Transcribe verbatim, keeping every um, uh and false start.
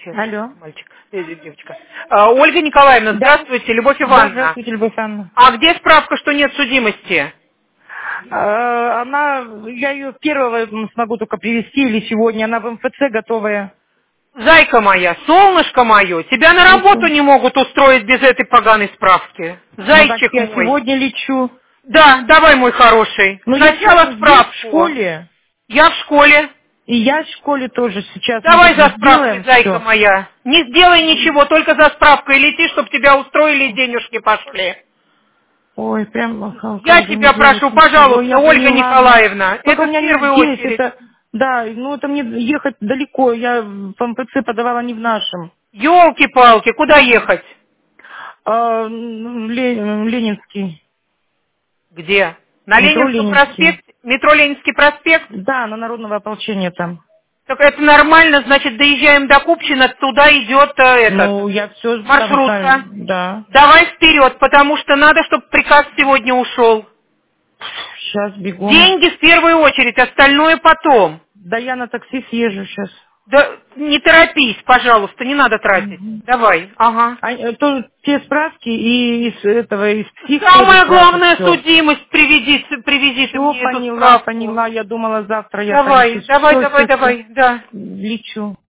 Сейчас, Алло. мальчик, э, девочка. А, Ольга Николаевна, Да. здравствуйте, Любовь Да, Ивановна. здравствуйте, Любовь Анна. А где справка, что нет судимости? А, Она, я ее первого смогу только привезти или сегодня. Она в эм эф цэ готовая. Зайка моя, солнышко мое, тебя на работу Слушаю. не могут устроить без этой поганой справки. Ну так Зайчик я мой. сегодня лечу. Да, давай, мой хороший. Ну я сейчас Сначала здесь, в справку. школе. Я в школе. И я в школе тоже сейчас. Мы Давай тут за справкой, сделаем зайка все. моя. Не сделай ничего, только за справкой лети, чтобы тебя устроили и денежки пошли. Ой, прям ага, Я как же тебя не делать прошу, ничего. пожалуйста, Я Ольга поняла. Николаевна, Только у это в меня нет первую здесь. очередь. Это, да, ну это мне ехать далеко. Я в эм эф цэ подавала не в нашем. Ёлки-палки, куда ехать? А, ну, Ле- Ленинский. Где? На Метро Ленинском Ленинский. проспекте? Метро Ленинский проспект? Да, на народного ополчения там. Так это нормально, значит, доезжаем до Купчино, туда идет э, этот, Ну, я все там знаю. маршрутка. Да. Давай вперед, потому что надо, чтобы приказ сегодня ушел. Сейчас бегом. Деньги в первую очередь, остальное потом. Да я на такси съезжу сейчас. Да не торопись, пожалуйста, не надо тратить. Давай, ага. А, э, то, те справки и из этого, из псих тоже Самое сразу главное, все. судимость, привези, привези ты Все мне эту поняла, справку. поняла. Я думала, завтра я полечу. Давай, давай, Все, давай, все, все. давай, да. Лечу.